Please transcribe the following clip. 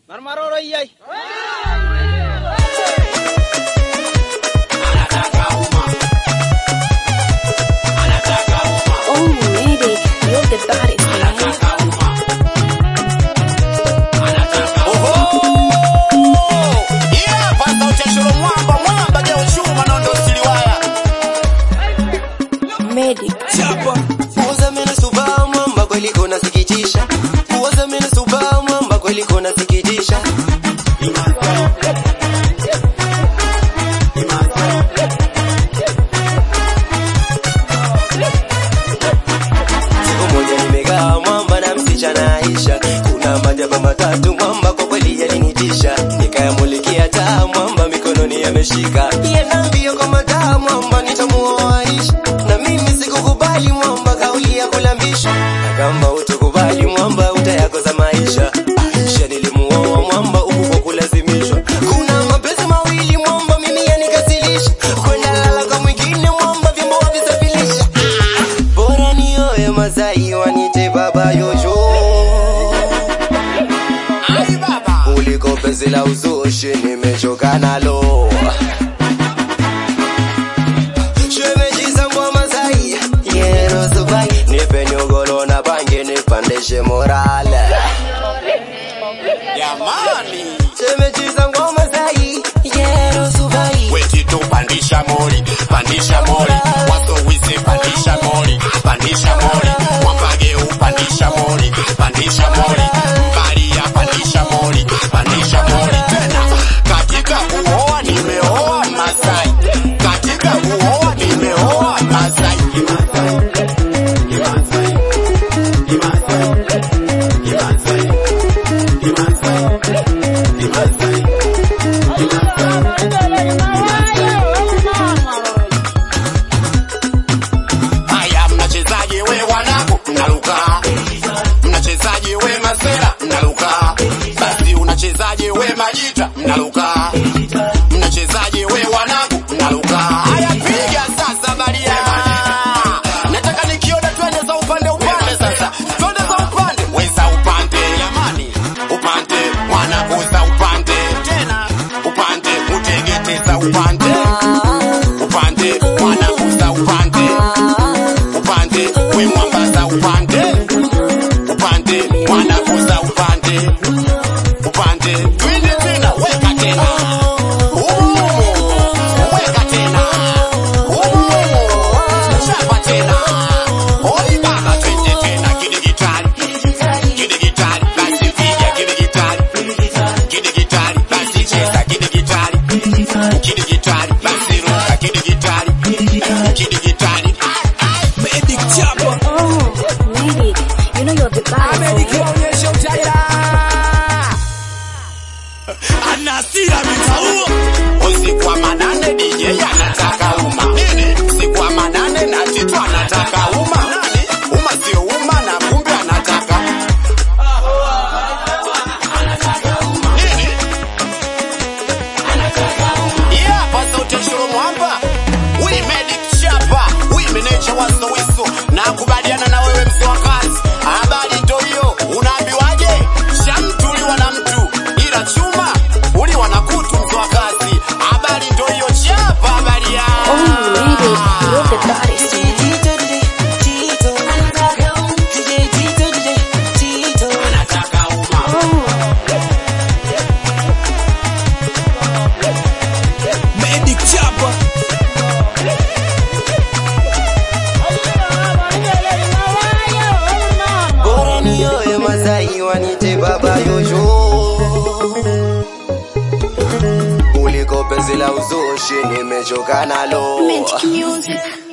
Marmaroro iyai. Oh, maybe you're the baddest, man. Medic. Uoza mena suba mwamba kweli kona sikitisha. Uoza mena suba mwamba kweli kona sikitisha. Siku moja nimekaa mwamba na msichana Aisha. Kuna majaba matatu mwamba kwa kweli yalinitisha. Nikayamulikia taa mwamba mikononi yameshika. Yanaambia kama taa mwamba nitamuoa Aisha. Na mimi sikukubali mwamba kauli ya kulambisha. Kama utukubali mwamba utayakosa maisha. Aisha nilimuoa mwamba huku kwa kulazimishwa. Kuna mapenzi mawili mwamba mimi yanikasilisha. Kwenda lala kwa mwingine mwamba vyombo wavisafilisha. Bora nioe Masai wanite baba Yojo. Ai baba. Kuliko penzi la uzushi nimechoka nalo. Nipe nyogolo na bangi nipandishe morale. Jamani. Shemejiza ngoma Masai, yero subai. Weti tu pandisha mori, pandisha mori. Waso wisi pandisha mori, pandisha mori. Wapage upandisha mori, pandisha mori. Maria pandisha mori, pandisha mori. Tena, katika kuoa nimeoa Masai. Katika kuoa nimeoa Masai. Haya mnachezaje we wanangu mnaruka. Mnachezaje we masera mnaruka. Basi unachezaje we majita mnaruka. Mnachezaje we wanangu mnaruka. Haya piga sasa baria. Nataka nikiona twende za upande sasa. Twende za upande. Weza upande jamani. Upande wanakuza upande. Tena upande utegeteza upande. Upande wanakuza upande. Upande we mwambaza upande. Upande wanakuza upande. Upande twende tena weka tena. Weka tena. Chapa tena. Oi baba twende tena kidigitali. Kidigitali basi piga kidigitali. Kidigitali basi cheza kidigitali. Kidigitali basi ruka kidigitali. Kidigitali. Medic chapa. Oh, Medic, you know you're the baddest, man. Onyesha utaya. Anasira mitauo. Usiku wa manane DJ anataka uma. Nini? Usiku wa manane na Tito anataka uma. Nani? Uma sio uma na kumbe anataka. Nini? Yeah, pasa uteshuro mwamba. We Medic chapa. We manager wazo wiso. Na kubaliana na wewe mswa kazi. Habari ndio hiyo. Unaambiwaje? Shamtu uliwa na mtu. Ila chuma uliwa na kutu mswa kazi. Habari ndio hiyo chapa habari ya. Oh, Medic, you're the baddest, man. Anataka uma. Medic chapa. Bora nioe Masai wanite baba Yojo. Kuliko penzi la uzushi nimechoka nalo. Magic music.